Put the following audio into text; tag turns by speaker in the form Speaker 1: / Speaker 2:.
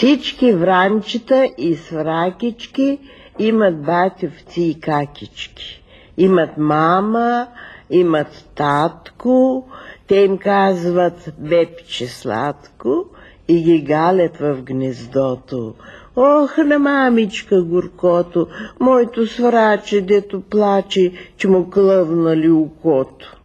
Speaker 1: Всички вранчета и свракички имат батевци и какички. Имат мама, имат татко, те им казват бебче сладко и ги галят в гнездото. Ох, на мамичка горкото, моето свраче, дето плаче, че му клъвнали окото.